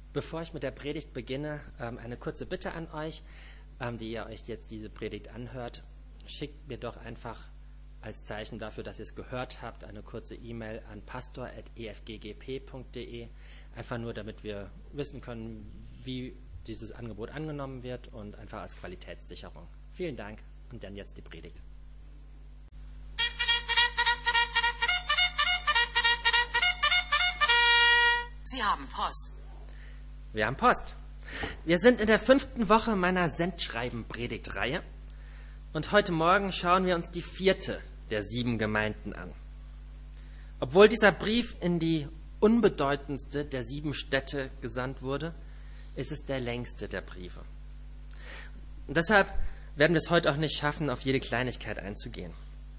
Bevor ich mit der Predigt beginne, eine kurze Bitte an euch, die ihr euch jetzt diese Predigt anhört. Schickt mir doch einfach als Zeichen dafür, dass ihr es gehört habt, eine kurze E-Mail an pastor@efggp.de. Einfach nur, damit wir wissen können, wie dieses Angebot angenommen wird und einfach als Qualitätssicherung. Vielen Dank und dann jetzt die Predigt. Sie haben Post. Wir haben Post. Wir sind in der 5. Woche meiner Sendschreiben-Predigtreihe und heute Morgen schauen wir uns die 4. der 7 Gemeinden an. Obwohl dieser Brief in die unbedeutendste der 7 Städte gesandt wurde, ist es der längste der Briefe. Und deshalb werden wir es heute auch nicht schaffen, auf jede Kleinigkeit einzugehen.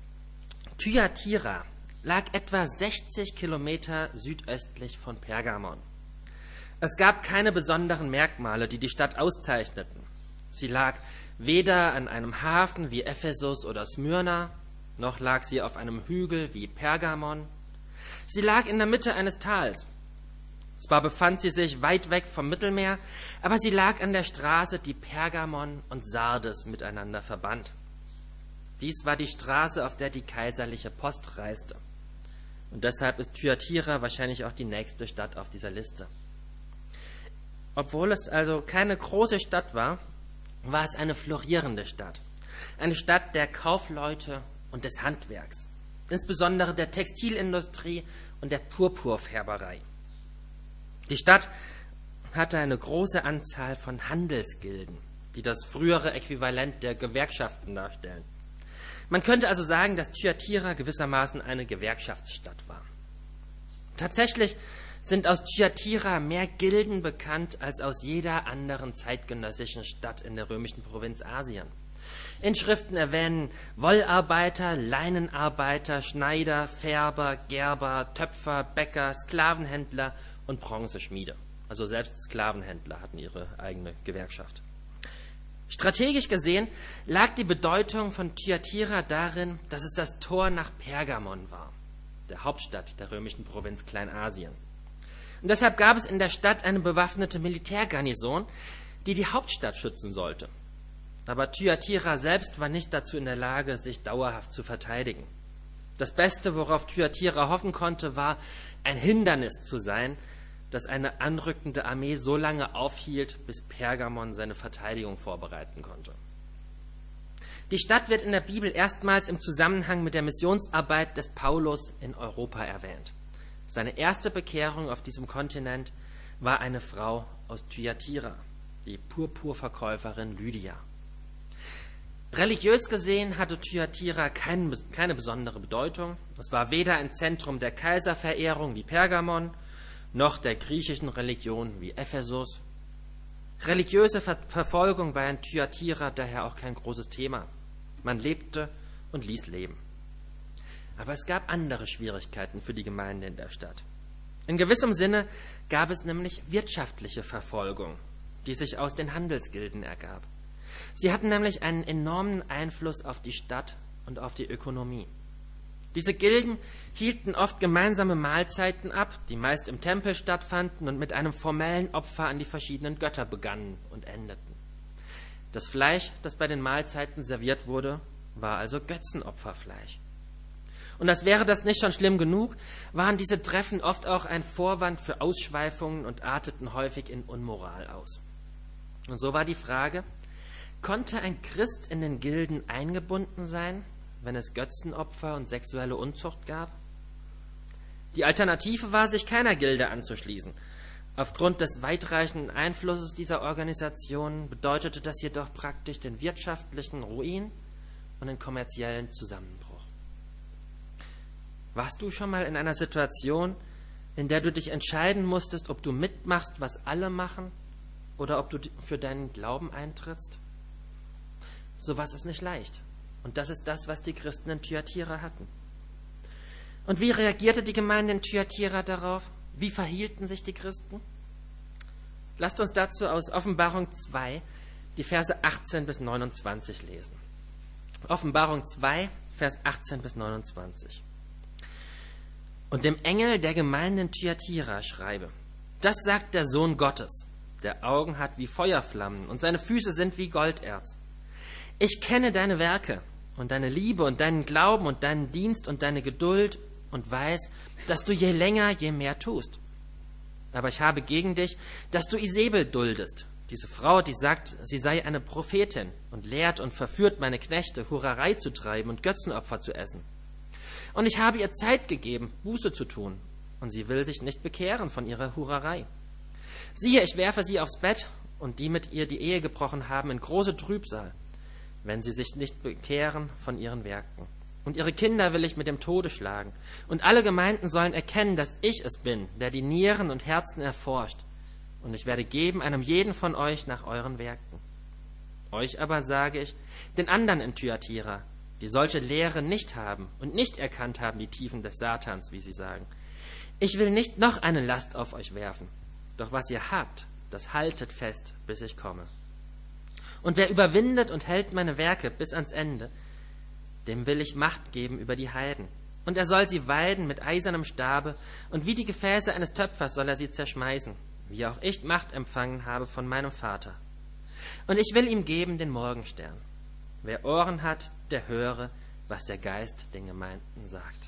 Thyatira lag etwa 60 Kilometer südöstlich von Pergamon. Es gab keine besonderen Merkmale, die die Stadt auszeichneten. Sie lag weder an einem Hafen wie Ephesus oder Smyrna, noch lag sie auf einem Hügel wie Pergamon. Sie lag in der Mitte eines Tals. Zwar befand sie sich weit weg vom Mittelmeer, aber sie lag an der Straße, die Pergamon und Sardes miteinander verband. Dies war die Straße, auf der die kaiserliche Post reiste. Und deshalb ist Thyatira wahrscheinlich auch die nächste Stadt auf dieser Liste. Obwohl es also keine große Stadt war, war es eine florierende Stadt. Eine Stadt der Kaufleute und des Handwerks, insbesondere der Textilindustrie und der Purpurfärberei. Die Stadt hatte eine große Anzahl von Handelsgilden, die das frühere Äquivalent der Gewerkschaften darstellen. Man könnte also sagen, dass Thyatira gewissermaßen eine Gewerkschaftsstadt war. Tatsächlich sind aus Thyatira mehr Gilden bekannt als aus jeder anderen zeitgenössischen Stadt in der römischen Provinz Asien. Inschriften erwähnen Wollarbeiter, Leinenarbeiter, Schneider, Färber, Gerber, Töpfer, Bäcker, Sklavenhändler und Bronzeschmiede. Also selbst Sklavenhändler hatten ihre eigene Gewerkschaft. Strategisch gesehen lag die Bedeutung von Thyatira darin, dass es das Tor nach Pergamon war, der Hauptstadt der römischen Provinz Kleinasien. Und deshalb gab es in der Stadt eine bewaffnete Militärgarnison, die die Hauptstadt schützen sollte. Aber Thyatira selbst war nicht dazu in der Lage, sich dauerhaft zu verteidigen. Das Beste, worauf Thyatira hoffen konnte, war, ein Hindernis zu sein, das eine anrückende Armee so lange aufhielt, bis Pergamon seine Verteidigung vorbereiten konnte. Die Stadt wird in der Bibel erstmals im Zusammenhang mit der Missionsarbeit des Paulus in Europa erwähnt. Seine erste Bekehrung auf diesem Kontinent war eine Frau aus Thyatira, die Purpurverkäuferin Lydia. Religiös gesehen hatte Thyatira keine besondere Bedeutung. Es war weder ein Zentrum der Kaiserverehrung wie Pergamon, noch der griechischen Religion wie Ephesus. Religiöse Verfolgung war in Thyatira daher auch kein großes Thema. Man lebte und ließ leben. Aber es gab andere Schwierigkeiten für die Gemeinde in der Stadt. In gewissem Sinne gab es nämlich wirtschaftliche Verfolgung, die sich aus den Handelsgilden ergab. Sie hatten nämlich einen enormen Einfluss auf die Stadt und auf die Ökonomie. Diese Gilden hielten oft gemeinsame Mahlzeiten ab, die meist im Tempel stattfanden und mit einem formellen Opfer an die verschiedenen Götter begannen und endeten. Das Fleisch, das bei den Mahlzeiten serviert wurde, war also Götzenopferfleisch. Und als wäre das nicht schon schlimm genug, waren diese Treffen oft auch ein Vorwand für Ausschweifungen und arteten häufig in Unmoral aus. Und so war die Frage, konnte ein Christ in den Gilden eingebunden sein, wenn es Götzenopfer und sexuelle Unzucht gab? Die Alternative war, sich keiner Gilde anzuschließen. Aufgrund des weitreichenden Einflusses dieser Organisation bedeutete das jedoch praktisch den wirtschaftlichen Ruin und den kommerziellen Zusammenbruch. Warst du schon mal in einer Situation, in der du dich entscheiden musstest, ob du mitmachst, was alle machen, oder ob du für deinen Glauben eintrittst? Sowas ist nicht leicht. Und das ist das, was die Christen in Thyatira hatten. Und wie reagierte die Gemeinde in Thyatira darauf? Wie verhielten sich die Christen? Lasst uns dazu aus Offenbarung 2 die Verse 18 bis 29 lesen. Offenbarung 2, Vers 18 bis 29. Und dem Engel der Gemeinde in Thyatira schreibe: Das sagt der Sohn Gottes, der Augen hat wie Feuerflammen und seine Füße sind wie Golderz. Ich kenne deine Werke und deine Liebe und deinen Glauben und deinen Dienst und deine Geduld und weiß, dass du je länger, je mehr tust. Aber ich habe gegen dich, dass du Isabel duldest, diese Frau, die sagt, sie sei eine Prophetin und lehrt und verführt meine Knechte, Hurerei zu treiben und Götzenopfer zu essen. Und ich habe ihr Zeit gegeben, Buße zu tun, und sie will sich nicht bekehren von ihrer Hurerei. Siehe, ich werfe sie aufs Bett und die mit ihr die Ehe gebrochen haben in große Trübsal, wenn sie sich nicht bekehren von ihren Werken. Und ihre Kinder will ich mit dem Tode schlagen. Und alle Gemeinden sollen erkennen, dass ich es bin, der die Nieren und Herzen erforscht. Und ich werde geben einem jeden von euch nach euren Werken. Euch aber sage ich, den anderen in Thyatira, die solche Lehre nicht haben und nicht erkannt haben die Tiefen des Satans, wie sie sagen. Ich will nicht noch eine Last auf euch werfen, doch was ihr habt, das haltet fest, bis ich komme. Und wer überwindet und hält meine Werke bis ans Ende, dem will ich Macht geben über die Heiden. Und er soll sie weiden mit eisernem Stabe, und wie die Gefäße eines Töpfers soll er sie zerschmeißen, wie auch ich Macht empfangen habe von meinem Vater. Und ich will ihm geben den Morgenstern. Wer Ohren hat, der höre, was der Geist den Gemeinden sagt.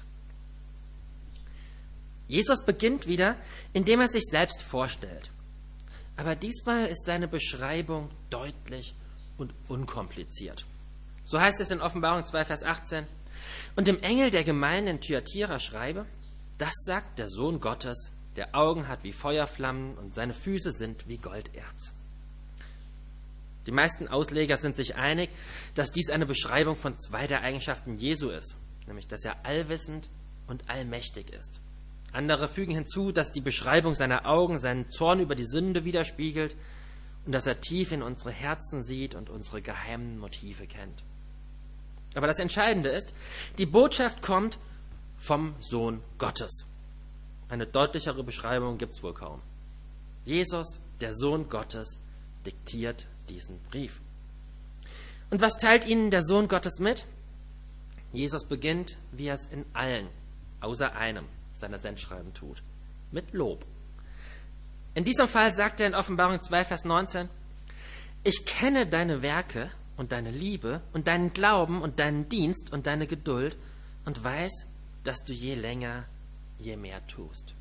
Jesus beginnt wieder, indem er sich selbst vorstellt. Aber diesmal ist seine Beschreibung deutlich und unkompliziert. So heißt es in Offenbarung 2, Vers 18. Und dem Engel der Gemeinde in Thyatira schreibe, das sagt der Sohn Gottes, der Augen hat wie Feuerflammen und seine Füße sind wie Golderz. Die meisten Ausleger sind sich einig, dass dies eine Beschreibung von zwei der Eigenschaften Jesu ist, nämlich dass er allwissend und allmächtig ist. Andere fügen hinzu, dass die Beschreibung seiner Augen seinen Zorn über die Sünde widerspiegelt und dass er tief in unsere Herzen sieht und unsere geheimen Motive kennt. Aber das Entscheidende ist, die Botschaft kommt vom Sohn Gottes. Eine deutlichere Beschreibung gibt es wohl kaum. Jesus, der Sohn Gottes, diktiert diesen Brief. Und was teilt ihnen der Sohn Gottes mit? Jesus beginnt, wie er es in allen, außer einem, seiner Sendschreiben tut, mit Lob. In diesem Fall sagt er in Offenbarung 2, Vers 19, ich kenne deine Werke und deine Liebe und deinen Glauben und deinen Dienst und deine Geduld und weiß, dass du je länger, je mehr tust.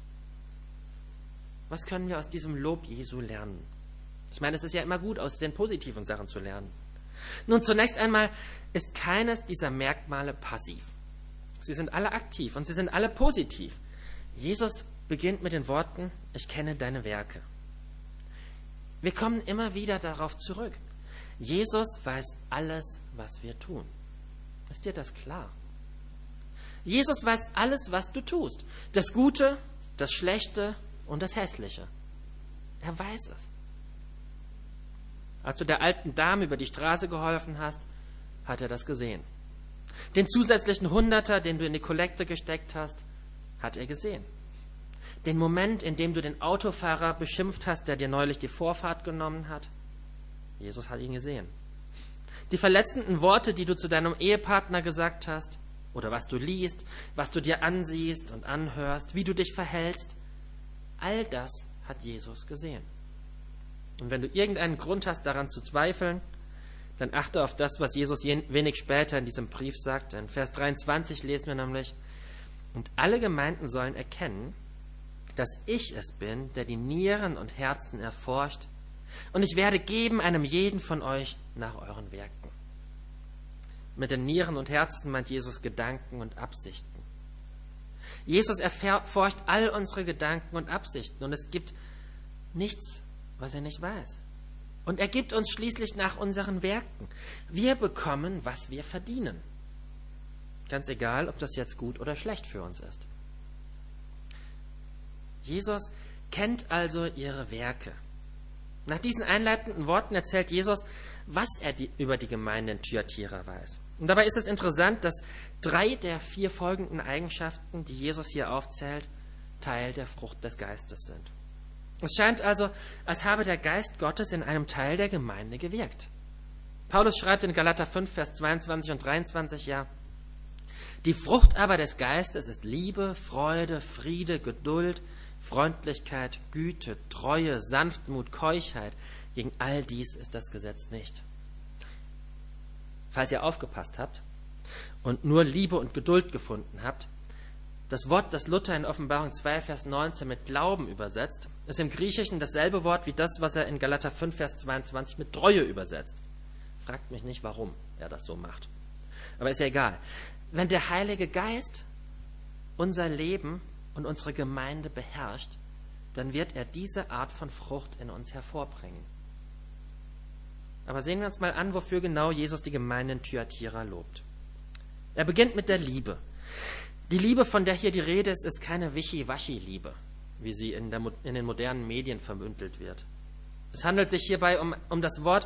Was können wir aus diesem Lob Jesu lernen? Ich meine, es ist ja immer gut, aus den positiven Sachen zu lernen. Nun, zunächst einmal ist keines dieser Merkmale passiv. Sie sind alle aktiv und sie sind alle positiv. Jesus beginnt mit den Worten, ich kenne deine Werke. Wir kommen immer wieder darauf zurück. Jesus weiß alles, was wir tun. Ist dir das klar? Jesus weiß alles, was du tust. Das Gute, das Schlechte und das Hässliche. Er weiß es. Als du der alten Dame über die Straße geholfen hast, hat er das gesehen. Den zusätzlichen Hunderter, den du in die Kollekte gesteckt hast, hat er gesehen. Den Moment, in dem du den Autofahrer beschimpft hast, der dir neulich die Vorfahrt genommen hat, Jesus hat ihn gesehen. Die verletzenden Worte, die du zu deinem Ehepartner gesagt hast, oder was du liest, was du dir ansiehst und anhörst, wie du dich verhältst, all das hat Jesus gesehen. Und wenn du irgendeinen Grund hast, daran zu zweifeln, dann achte auf das, was Jesus wenig später in diesem Brief sagt. In Vers 23 lesen wir nämlich, und alle Gemeinden sollen erkennen, dass ich es bin, der die Nieren und Herzen erforscht, und ich werde geben einem jeden von euch nach euren Werken. Mit den Nieren und Herzen meint Jesus Gedanken und Absichten. Jesus erforscht all unsere Gedanken und Absichten, und es gibt nichts, was er nicht weiß. Und er gibt uns schließlich nach unseren Werken. Wir bekommen, was wir verdienen. Ganz egal, ob das jetzt gut oder schlecht für uns ist. Jesus kennt also ihre Werke. Nach diesen einleitenden Worten erzählt Jesus, was er über die Gemeinde in Thyatira weiß. Und dabei ist es interessant, dass 3 der 4 folgenden Eigenschaften, die Jesus hier aufzählt, Teil der Frucht des Geistes sind. Es scheint also, als habe der Geist Gottes in einem Teil der Gemeinde gewirkt. Paulus schreibt in Galater 5, Vers 22 und 23, ja, die Frucht aber des Geistes ist Liebe, Freude, Friede, Geduld, Freundlichkeit, Güte, Treue, Sanftmut, Keuschheit. Gegen all dies ist das Gesetz nicht. Falls ihr aufgepasst habt und nur Liebe und Geduld gefunden habt, das Wort, das Luther in Offenbarung 2, Vers 19 mit Glauben übersetzt, ist im Griechischen dasselbe Wort wie das, was er in Galater 5, Vers 22 mit Treue übersetzt. Fragt mich nicht, warum er das so macht. Aber ist ja egal. Wenn der Heilige Geist unser Leben und unsere Gemeinde beherrscht, dann wird er diese Art von Frucht in uns hervorbringen. Aber sehen wir uns mal an, wofür genau Jesus die Gemeinde in Thyatira lobt. Er beginnt mit der Liebe. Die Liebe, von der hier die Rede ist, ist keine Wischi-Waschi-Liebe, wie sie in den modernen Medien vermündelt wird. Es handelt sich hierbei um das Wort,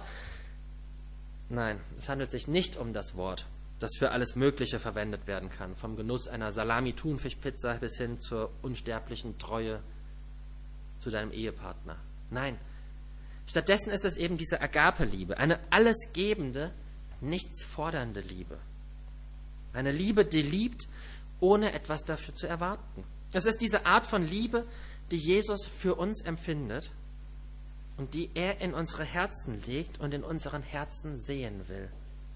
nein, es handelt sich nicht um das Wort, das für alles Mögliche verwendet werden kann, vom Genuss einer Salami-Thunfisch-Pizza bis hin zur unsterblichen Treue zu deinem Ehepartner. Nein, stattdessen ist es eben diese Agape-Liebe, eine allesgebende, nichts fordernde Liebe. Eine Liebe, die liebt, ohne etwas dafür zu erwarten. Es ist diese Art von Liebe, die Jesus für uns empfindet und die er in unsere Herzen legt und in unseren Herzen sehen will.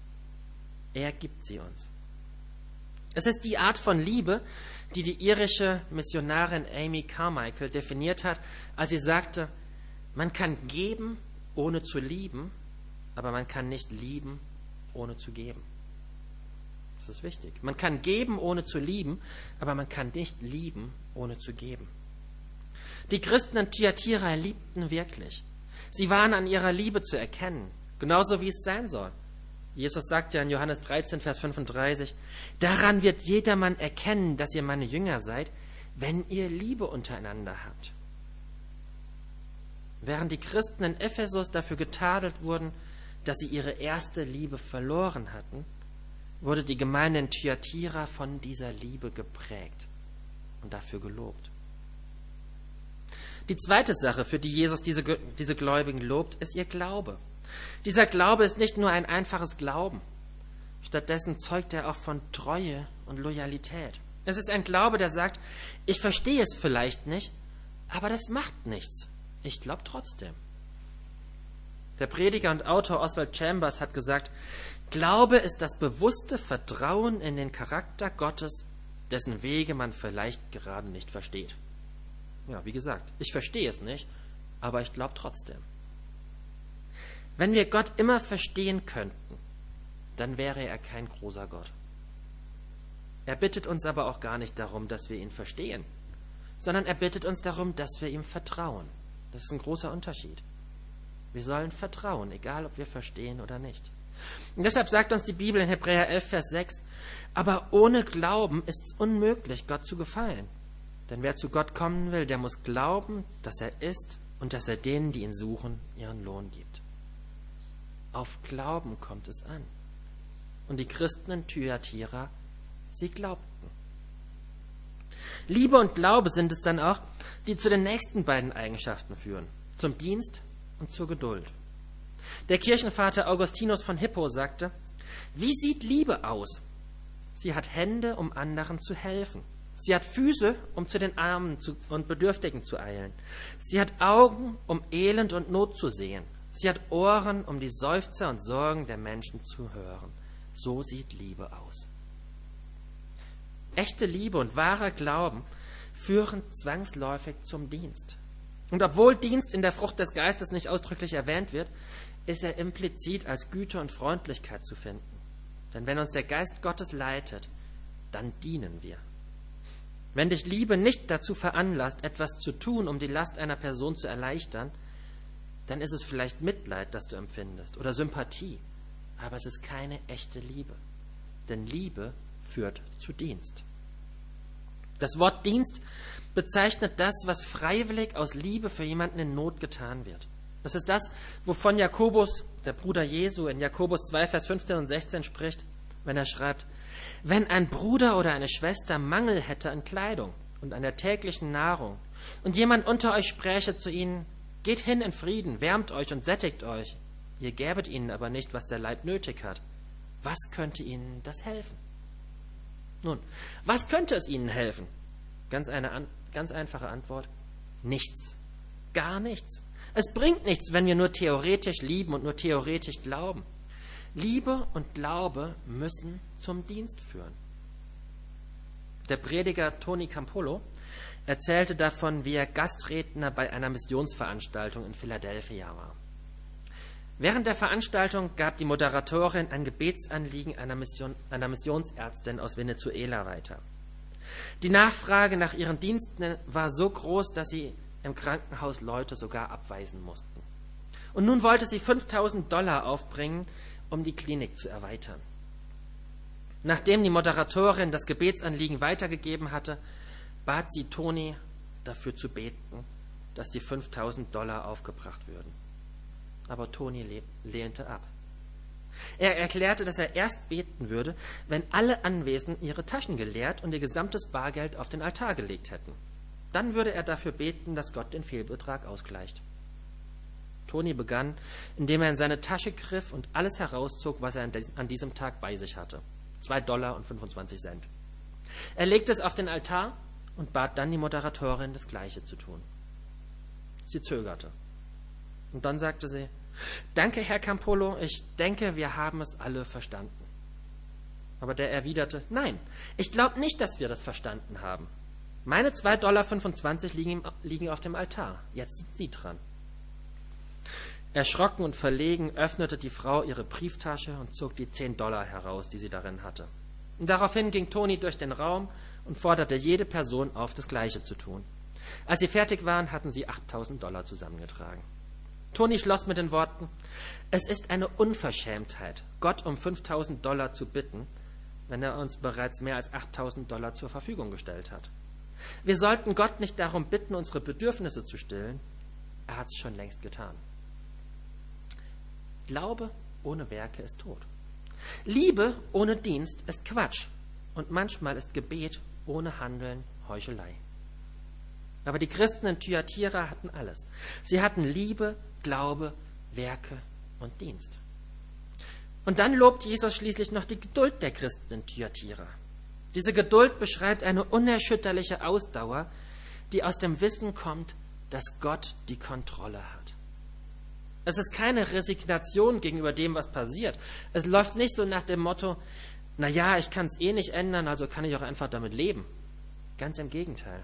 Er gibt sie uns. Es ist die Art von Liebe, die die irische Missionarin Amy Carmichael definiert hat, als sie sagte, man kann geben, ohne zu lieben, aber man kann nicht lieben, ohne zu geben. Das ist wichtig. Man kann geben, ohne zu lieben, aber man kann nicht lieben, ohne zu geben. Die Christen in Thyatira liebten wirklich. Sie waren an ihrer Liebe zu erkennen, genauso wie es sein soll. Jesus sagt ja in Johannes 13, Vers 35, daran wird jedermann erkennen, dass ihr meine Jünger seid, wenn ihr Liebe untereinander habt. Während die Christen in Ephesus dafür getadelt wurden, dass sie ihre erste Liebe verloren hatten, wurde die Gemeinde in Thyatira von dieser Liebe geprägt und dafür gelobt. Die zweite Sache, für die Jesus diese Gläubigen lobt, ist ihr Glaube. Dieser Glaube ist nicht nur ein einfaches Glauben. Stattdessen zeugt er auch von Treue und Loyalität. Es ist ein Glaube, der sagt, ich verstehe es vielleicht nicht, aber das macht nichts. Ich glaube trotzdem. Der Prediger und Autor Oswald Chambers hat gesagt, Glaube ist das bewusste Vertrauen in den Charakter Gottes, dessen Wege man vielleicht gerade nicht versteht. Ja, wie gesagt, ich verstehe es nicht, aber ich glaube trotzdem. Wenn wir Gott immer verstehen könnten, dann wäre er kein großer Gott. Er bittet uns aber auch gar nicht darum, dass wir ihn verstehen, sondern er bittet uns darum, dass wir ihm vertrauen. Das ist ein großer Unterschied. Wir sollen vertrauen, egal ob wir verstehen oder nicht. Und deshalb sagt uns die Bibel in Hebräer 11, Vers 6, aber ohne Glauben ist es unmöglich, Gott zu gefallen. Denn wer zu Gott kommen will, der muss glauben, dass er ist und dass er denen, die ihn suchen, ihren Lohn gibt. Auf Glauben kommt es an. Und die Christen in Thyatira, sie glaubten. Liebe und Glaube sind es dann auch, die zu den nächsten beiden Eigenschaften führen, zum Dienst und zur Geduld. Der Kirchenvater Augustinus von Hippo sagte, wie sieht Liebe aus? Sie hat Hände, um anderen zu helfen. Sie hat Füße, um zu den Armen und Bedürftigen zu eilen. Sie hat Augen, um Elend und Not zu sehen. Sie hat Ohren, um die Seufzer und Sorgen der Menschen zu hören. So sieht Liebe aus. Echte Liebe und wahrer Glauben führen zwangsläufig zum Dienst. Und obwohl Dienst in der Frucht des Geistes nicht ausdrücklich erwähnt wird, ist er implizit als Güte und Freundlichkeit zu finden. Denn wenn uns der Geist Gottes leitet, dann dienen wir. Wenn dich Liebe nicht dazu veranlasst, etwas zu tun, um die Last einer Person zu erleichtern, dann ist es vielleicht Mitleid, das du empfindest, oder Sympathie. Aber es ist keine echte Liebe. Denn Liebe führt zu Dienst. Das Wort Dienst bezeichnet das, was freiwillig aus Liebe für jemanden in Not getan wird. Das ist das, wovon Jakobus, der Bruder Jesu, in Jakobus 2, Vers 15 und 16 spricht, wenn er schreibt, wenn ein Bruder oder eine Schwester Mangel hätte an Kleidung und an der täglichen Nahrung und jemand unter euch spräche zu ihnen, geht hin in Frieden, wärmt euch und sättigt euch, ihr gäbet ihnen aber nicht, was der Leib nötig hat, was könnte ihnen das helfen? Nun, was könnte es ihnen helfen? Ganz einfache Antwort, Nichts. Gar nichts. Es bringt nichts, wenn wir nur theoretisch lieben und nur theoretisch glauben. Liebe und Glaube müssen zum Dienst führen. Der Prediger Tony Campolo erzählte davon, wie er Gastredner bei einer Missionsveranstaltung in Philadelphia war. Während der Veranstaltung gab die Moderatorin ein Gebetsanliegen einer Missionsärztin aus Venezuela weiter. Die Nachfrage nach ihren Diensten war so groß, dass sie im Krankenhaus Leute sogar abweisen mussten. Und nun wollte sie $5.000 aufbringen, um die Klinik zu erweitern. Nachdem die Moderatorin das Gebetsanliegen weitergegeben hatte, bat sie Toni, dafür zu beten, dass die $5.000 aufgebracht würden. Aber Toni lehnte ab. Er erklärte, dass er erst beten würde, wenn alle Anwesenden ihre Taschen geleert und ihr gesamtes Bargeld auf den Altar gelegt hätten. Dann würde er dafür beten, dass Gott den Fehlbetrag ausgleicht. Toni begann, indem er in seine Tasche griff und alles herauszog, was er an diesem Tag bei sich hatte. $2,25. Er legte es auf den Altar und bat dann die Moderatorin, das Gleiche zu tun. Sie zögerte. Und dann sagte sie: Danke, Herr Campolo, ich denke, wir haben es alle verstanden. Aber der erwiderte: Nein, ich glaube nicht, dass wir das verstanden haben. Meine $2,25 liegen auf dem Altar. Jetzt sind Sie dran. Erschrocken und verlegen öffnete die Frau ihre Brieftasche und zog die $10 heraus, die sie darin hatte. Und daraufhin ging Toni durch den Raum und forderte jede Person auf, das Gleiche zu tun. Als sie fertig waren, hatten sie $8.000 zusammengetragen. Toni schloss mit den Worten: Es ist eine Unverschämtheit, Gott um $5.000 zu bitten, wenn er uns bereits mehr als $8.000 zur Verfügung gestellt hat. Wir sollten Gott nicht darum bitten, unsere Bedürfnisse zu stillen. Er hat es schon längst getan. Glaube ohne Werke ist tot. Liebe ohne Dienst ist Quatsch. Und manchmal ist Gebet ohne Handeln Heuchelei. Aber die Christen in Thyatira hatten alles. Sie hatten Liebe, Glaube, Werke und Dienst. Und dann lobt Jesus schließlich noch die Geduld der Christen in Thyatira. Diese Geduld beschreibt eine unerschütterliche Ausdauer, die aus dem Wissen kommt, dass Gott die Kontrolle hat. Es ist keine Resignation gegenüber dem, was passiert. Es läuft nicht so nach dem Motto: naja, ich kann es eh nicht ändern, also kann ich auch einfach damit leben. Ganz im Gegenteil.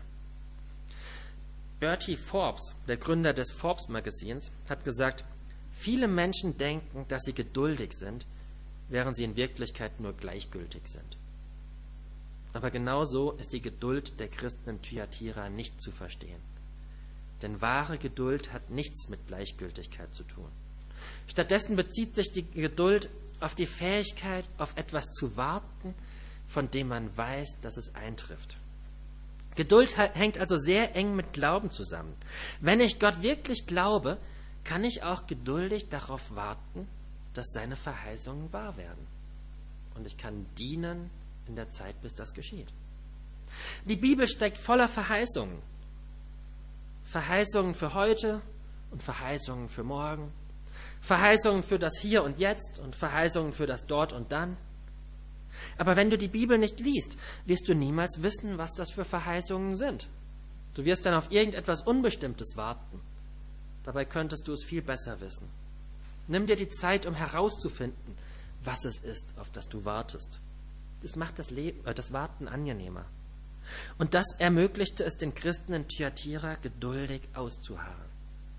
Bertie Forbes, der Gründer des Forbes-Magazins, hat gesagt: Viele Menschen denken, dass sie geduldig sind, während sie in Wirklichkeit nur gleichgültig sind. Aber genau so ist die Geduld der Christen in Thyatira nicht zu verstehen. Denn wahre Geduld hat nichts mit Gleichgültigkeit zu tun. Stattdessen bezieht sich die Geduld auf die Fähigkeit, auf etwas zu warten, von dem man weiß, dass es eintrifft. Geduld hängt also sehr eng mit Glauben zusammen. Wenn ich Gott wirklich glaube, kann ich auch geduldig darauf warten, dass seine Verheißungen wahr werden. Und ich kann dienen in der Zeit, bis das geschieht. Die Bibel steckt voller Verheißungen. Verheißungen für heute und Verheißungen für morgen. Verheißungen für das Hier und Jetzt und Verheißungen für das Dort und Dann. Aber wenn du die Bibel nicht liest, wirst du niemals wissen, was das für Verheißungen sind. Du wirst dann auf irgendetwas Unbestimmtes warten. Dabei könntest du es viel besser wissen. Nimm dir die Zeit, um herauszufinden, was es ist, auf das du wartest. Das macht das Warten angenehmer. Und das ermöglichte es den Christen in Thyatira, geduldig auszuharren.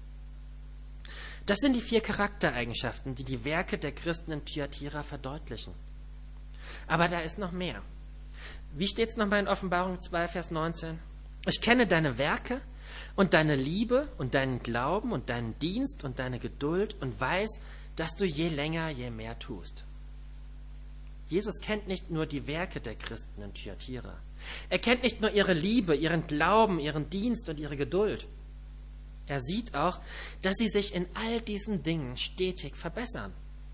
Das sind die 4 Charaktereigenschaften, die die Werke der Christen in Thyatira verdeutlichen. Aber da ist noch mehr. Wie steht es nochmal in Offenbarung 2, Vers 19? Ich kenne deine Werke und deine Liebe und deinen Glauben und deinen Dienst und deine Geduld und weiß, dass du je länger, je mehr tust. Jesus kennt nicht nur die Werke der Christen in Thyatira. Er kennt nicht nur ihre Liebe, ihren Glauben, ihren Dienst und ihre Geduld. Er sieht auch, dass sie sich in all diesen Dingen stetig verbessern.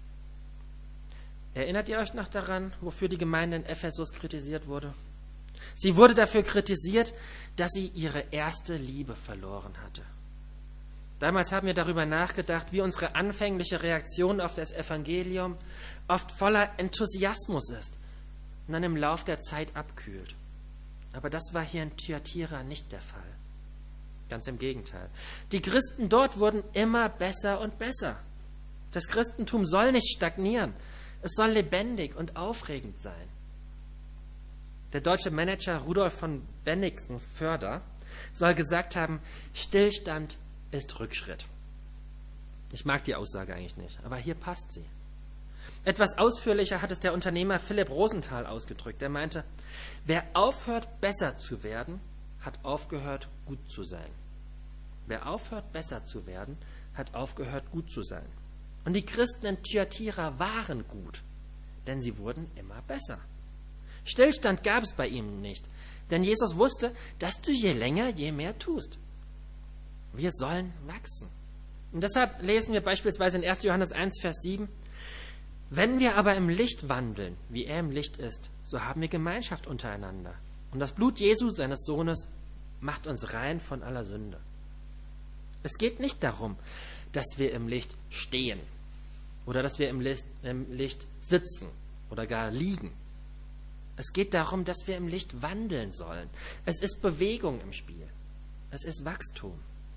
Erinnert ihr euch noch daran, wofür die Gemeinde in Ephesus kritisiert wurde? Sie wurde dafür kritisiert, dass sie ihre erste Liebe verloren hatte. Damals haben wir darüber nachgedacht, wie unsere anfängliche Reaktion auf das Evangelium oft voller Enthusiasmus ist und dann im Lauf der Zeit abkühlt. Aber das war hier in Thyatira nicht der Fall. Ganz im Gegenteil. Die Christen dort wurden immer besser und besser. Das Christentum soll nicht stagnieren. Es soll lebendig und aufregend sein. Der deutsche Manager Rudolf von Bennigsen-Förder soll gesagt haben, Stillstand ist Rückschritt. Ich mag die Aussage eigentlich nicht, aber hier passt sie. Etwas ausführlicher hat es der Unternehmer Philipp Rosenthal ausgedrückt. Er meinte, wer aufhört, besser zu werden, hat aufgehört, gut zu sein. Wer aufhört, besser zu werden, hat aufgehört, gut zu sein. Und die Christen in Thyatira waren gut, denn sie wurden immer besser. Stillstand gab es bei ihnen nicht, denn Jesus wusste, dass du je länger, je mehr tust. Wir sollen wachsen. Und deshalb lesen wir beispielsweise in 1. Johannes 1, Vers 7, wenn wir aber im Licht wandeln, wie er im Licht ist, so haben wir Gemeinschaft untereinander. Und das Blut Jesu, seines Sohnes, macht uns rein von aller Sünde. Es geht nicht darum, dass wir im Licht stehen oder dass wir im Licht sitzen oder gar liegen. Es geht darum, dass wir im Licht wandeln sollen. Es ist Bewegung im Spiel. Es ist Wachstum.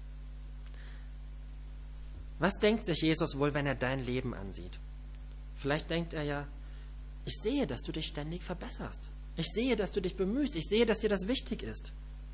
Was denkt sich Jesus wohl, wenn er dein Leben ansieht? Vielleicht denkt er ja, ich sehe, dass du dich ständig verbesserst. Ich sehe, dass du dich bemühst. Ich sehe, dass dir das wichtig ist.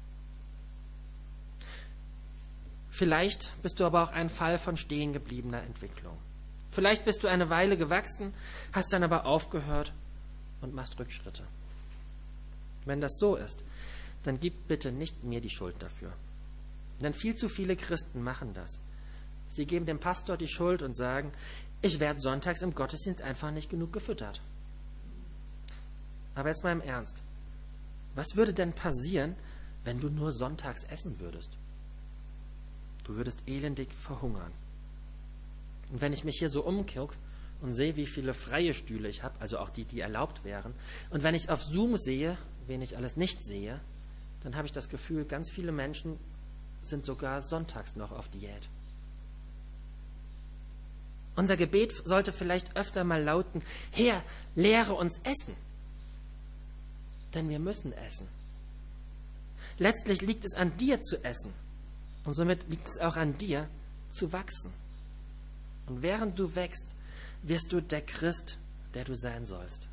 Vielleicht bist du aber auch ein Fall von stehen gebliebener Entwicklung. Vielleicht bist du eine Weile gewachsen, hast dann aber aufgehört und machst Rückschritte. Wenn das so ist, dann gib bitte nicht mir die Schuld dafür. Denn viel zu viele Christen machen das. Sie geben dem Pastor die Schuld und sagen, ich werde sonntags im Gottesdienst einfach nicht genug gefüttert. Aber jetzt mal im Ernst. Was würde denn passieren, wenn du nur sonntags essen würdest? Du würdest elendig verhungern. Und wenn ich mich hier so umgucke und sehe, wie viele freie Stühle ich habe, also auch die, die erlaubt wären, und wenn ich auf Zoom sehe, wen ich alles nicht sehe, dann habe ich das Gefühl, ganz viele Menschen sind sogar sonntags noch auf Diät. Unser Gebet sollte vielleicht öfter mal lauten, Herr, lehre uns essen. Denn wir müssen essen. Letztlich liegt es an dir zu essen. Und somit liegt es auch an dir zu wachsen. Und während du wächst, wirst du der Christ, der du sein sollst.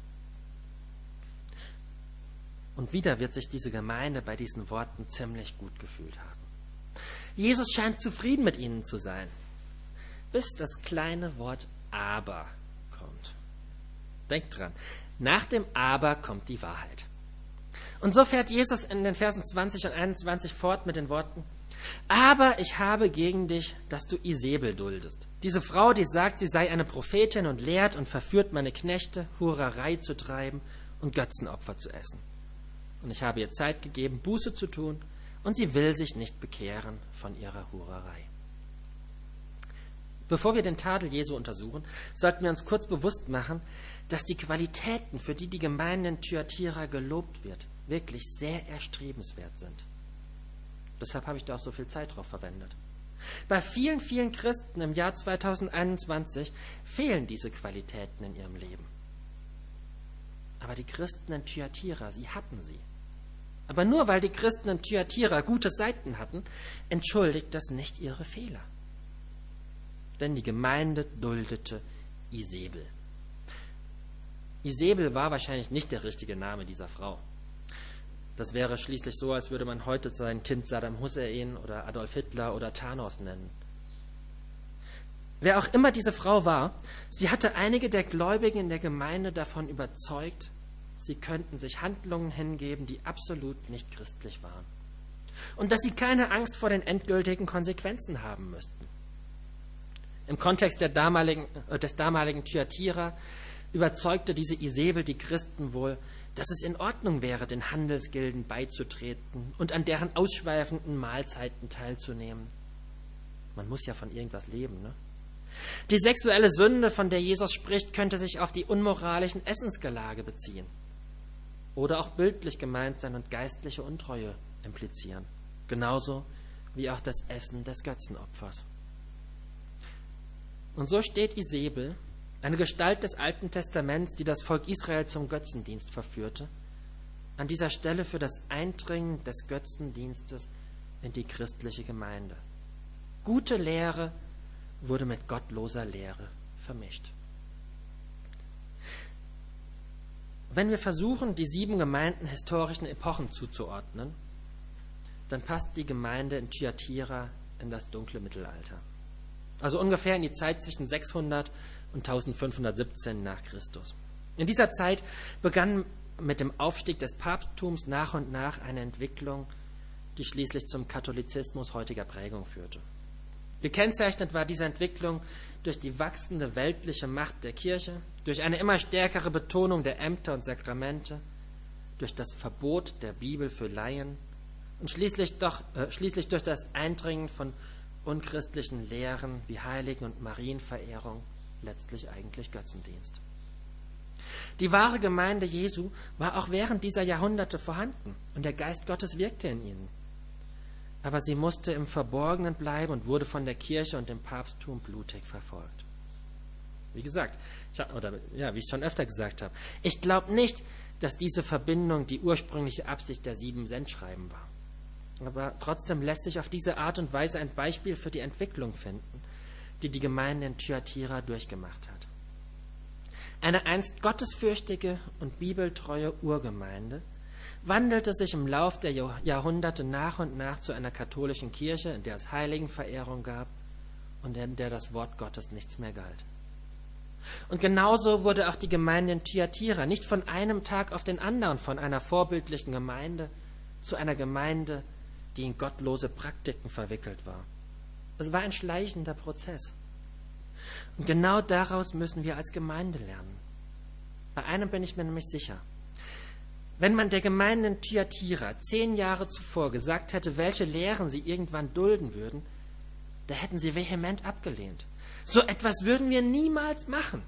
Und wieder wird sich diese Gemeinde bei diesen Worten ziemlich gut gefühlt haben. Jesus scheint zufrieden mit ihnen zu sein, bis das kleine Wort Aber kommt. Denkt dran, nach dem Aber kommt die Wahrheit. Und so fährt Jesus in den Versen 20 und 21 fort mit den Worten, aber ich habe gegen dich, dass du Isebel duldest. Diese Frau, die sagt, sie sei eine Prophetin und lehrt und verführt meine Knechte, Hurerei zu treiben und Götzenopfer zu essen. Und ich habe ihr Zeit gegeben, Buße zu tun, und sie will sich nicht bekehren von ihrer Hurerei. Bevor wir den Tadel Jesu untersuchen, sollten wir uns kurz bewusst machen, dass die Qualitäten, für die die Gemeinde in Thyatira gelobt wird, wirklich sehr erstrebenswert sind. Deshalb habe ich da auch so viel Zeit drauf verwendet. Bei vielen, vielen Christen im Jahr 2021 fehlen diese Qualitäten in ihrem Leben. Aber die Christen in Thyatira, sie hatten sie. Aber nur weil die Christen in Thyatira gute Seiten hatten, entschuldigt das nicht ihre Fehler. Denn die Gemeinde duldete Isebel. Isebel war wahrscheinlich nicht der richtige Name dieser Frau. Das wäre schließlich so, als würde man heute sein Kind Saddam Hussein oder Adolf Hitler oder Thanos nennen. Wer auch immer diese Frau war, sie hatte einige der Gläubigen in der Gemeinde davon überzeugt, sie könnten sich Handlungen hingeben, die absolut nicht christlich waren. Und dass sie keine Angst vor den endgültigen Konsequenzen haben müssten. Im Kontext des damaligen Thyatira überzeugte diese Isebel die Christen wohl, dass es in Ordnung wäre, den Handelsgilden beizutreten und an deren ausschweifenden Mahlzeiten teilzunehmen. Man muss ja von irgendwas leben, ne? Die sexuelle Sünde, von der Jesus spricht, könnte sich auf die unmoralischen Essensgelage beziehen. Oder auch bildlich gemeint sein und geistliche Untreue implizieren. Genauso wie auch das Essen des Götzenopfers. Und so steht Isebel, eine Gestalt des Alten Testaments, die das Volk Israel zum Götzendienst verführte, an dieser Stelle für das Eindringen des Götzendienstes in die christliche Gemeinde. Gute Lehre wurde mit gottloser Lehre vermischt. Wenn wir versuchen, die 7 Gemeinden historischen Epochen zuzuordnen, dann passt die Gemeinde in Thyatira in das dunkle Mittelalter. Also ungefähr in die Zeit zwischen 600 und 1517 nach Christus. In dieser Zeit begann mit dem Aufstieg des Papsttums nach und nach eine Entwicklung, die schließlich zum Katholizismus heutiger Prägung führte. Gekennzeichnet war diese Entwicklung durch die wachsende weltliche Macht der Kirche, durch eine immer stärkere Betonung der Ämter und Sakramente, durch das Verbot der Bibel für Laien und schließlich durch das Eindringen von unchristlichen Lehren wie Heiligen- und Marienverehrung, letztlich eigentlich Götzendienst. Die wahre Gemeinde Jesu war auch während dieser Jahrhunderte vorhanden und der Geist Gottes wirkte in ihnen. Aber sie musste im Verborgenen bleiben und wurde von der Kirche und dem Papsttum blutig verfolgt. Wie gesagt, wie ich schon öfter gesagt habe, ich glaube nicht, dass diese Verbindung die ursprüngliche Absicht der 7 Sendschreiben war. Aber trotzdem lässt sich auf diese Art und Weise ein Beispiel für die Entwicklung finden, die die Gemeinde in Thyatira durchgemacht hat. Eine einst gottesfürchtige und bibeltreue Urgemeinde wandelte sich im Lauf der Jahrhunderte nach und nach zu einer katholischen Kirche, in der es Heiligenverehrung gab und in der das Wort Gottes nichts mehr galt. Und genauso wurde auch die Gemeinde in Thyatira nicht von einem Tag auf den anderen von einer vorbildlichen Gemeinde zu einer Gemeinde, die in gottlose Praktiken verwickelt war. Es war ein schleichender Prozess. Und genau daraus müssen wir als Gemeinde lernen. Bei einem bin ich mir nämlich sicher. Wenn man der Gemeinde in Thyatira 10 Jahre zuvor gesagt hätte, welche Lehren sie irgendwann dulden würden, da hätten sie vehement abgelehnt. So etwas würden wir niemals machen.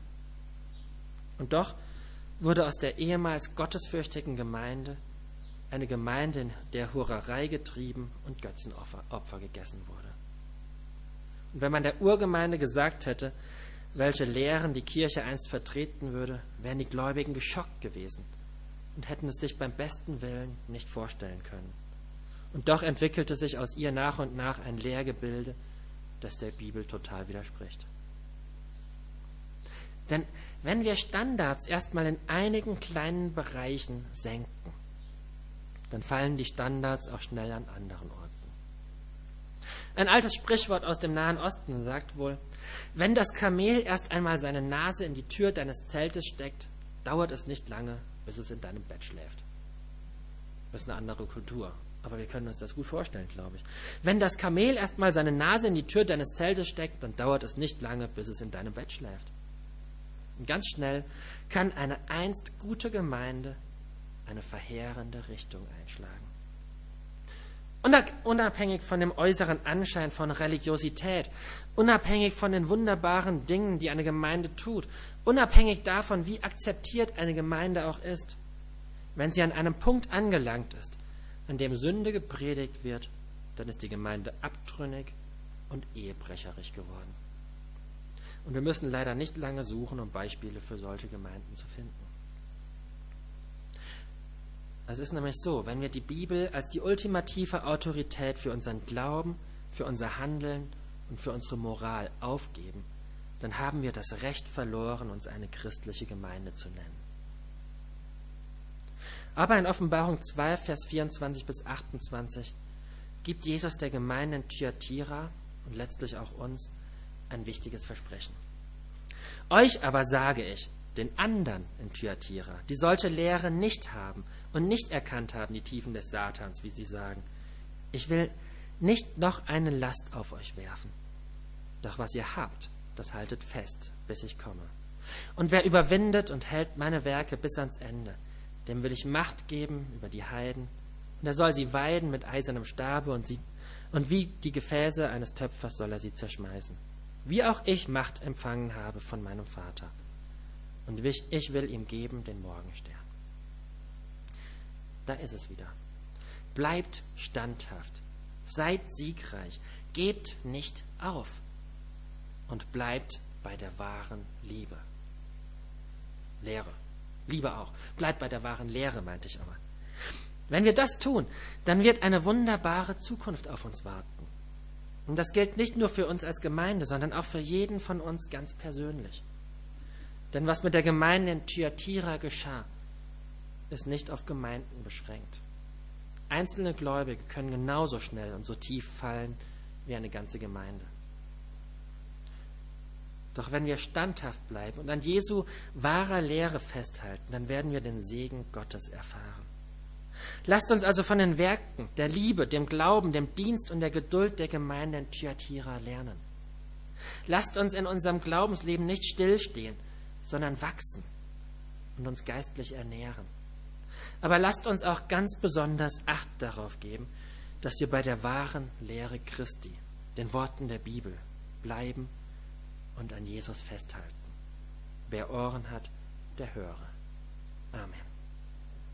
Und doch wurde aus der ehemals gottesfürchtigen Gemeinde eine Gemeinde, in der Hurerei getrieben und Götzenopfer gegessen wurde. Und wenn man der Urgemeinde gesagt hätte, welche Lehren die Kirche einst vertreten würde, wären die Gläubigen geschockt gewesen und hätten es sich beim besten Willen nicht vorstellen können. Und doch entwickelte sich aus ihr nach und nach ein Lehrgebilde, das der Bibel total widerspricht. Denn wenn wir Standards erstmal in einigen kleinen Bereichen senken, dann fallen die Standards auch schnell an anderen Orten. Ein altes Sprichwort aus dem Nahen Osten sagt wohl, wenn das Kamel erst einmal seine Nase in die Tür deines Zeltes steckt, dauert es nicht lange, bis es in deinem Bett schläft. Das ist eine andere Kultur, aber wir können uns das gut vorstellen, glaube ich. Wenn das Kamel erst mal seine Nase in die Tür deines Zeltes steckt, dann dauert es nicht lange, bis es in deinem Bett schläft. Und ganz schnell kann eine einst gute Gemeinde eine verheerende Richtung einschlagen. Unabhängig von dem äußeren Anschein von Religiosität, unabhängig von den wunderbaren Dingen, die eine Gemeinde tut, unabhängig davon, wie akzeptiert eine Gemeinde auch ist, wenn sie an einem Punkt angelangt ist, an dem Sünde gepredigt wird, dann ist die Gemeinde abtrünnig und ehebrecherisch geworden. Und wir müssen leider nicht lange suchen, um Beispiele für solche Gemeinden zu finden. Es ist nämlich so, wenn wir die Bibel als die ultimative Autorität für unseren Glauben, für unser Handeln und für unsere Moral aufgeben, dann haben wir das Recht verloren, uns eine christliche Gemeinde zu nennen. Aber in Offenbarung 2, Vers 24 bis 28 gibt Jesus der Gemeinde in Thyatira und letztlich auch uns ein wichtiges Versprechen. Euch aber sage ich, den anderen in Thyatira, die solche Lehre nicht haben und nicht erkannt haben, die Tiefen des Satans, wie sie sagen, ich will nicht noch eine Last auf euch werfen. Doch was ihr habt, das haltet fest, bis ich komme. Und wer überwindet und hält meine Werke bis ans Ende, dem will ich Macht geben über die Heiden, und er soll sie weiden mit eisernem Stabe, und wie die Gefäße eines Töpfers soll er sie zerschmeißen. Wie auch ich Macht empfangen habe von meinem Vater. Und ich will ihm geben den Morgenstern. Da ist es wieder. Bleibt standhaft, seid siegreich, gebt nicht auf und bleibt bei der wahren Liebe. Lehre. Liebe auch. Bleibt bei der wahren Lehre, meinte ich aber. Wenn wir das tun, dann wird eine wunderbare Zukunft auf uns warten. Und das gilt nicht nur für uns als Gemeinde, sondern auch für jeden von uns ganz persönlich. Denn was mit der Gemeinde in Thyatira geschah, ist nicht auf Gemeinden beschränkt. Einzelne Gläubige können genauso schnell und so tief fallen wie eine ganze Gemeinde. Doch wenn wir standhaft bleiben und an Jesu wahrer Lehre festhalten, dann werden wir den Segen Gottes erfahren. Lasst uns also von den Werken der Liebe, dem Glauben, dem Dienst und der Geduld der Gemeinde in Thyatira lernen. Lasst uns in unserem Glaubensleben nicht stillstehen, sondern wachsen und uns geistlich ernähren. Aber lasst uns auch ganz besonders Acht darauf geben, dass wir bei der wahren Lehre Christi, den Worten der Bibel, bleiben und an Jesus festhalten. Wer Ohren hat, der höre. Amen.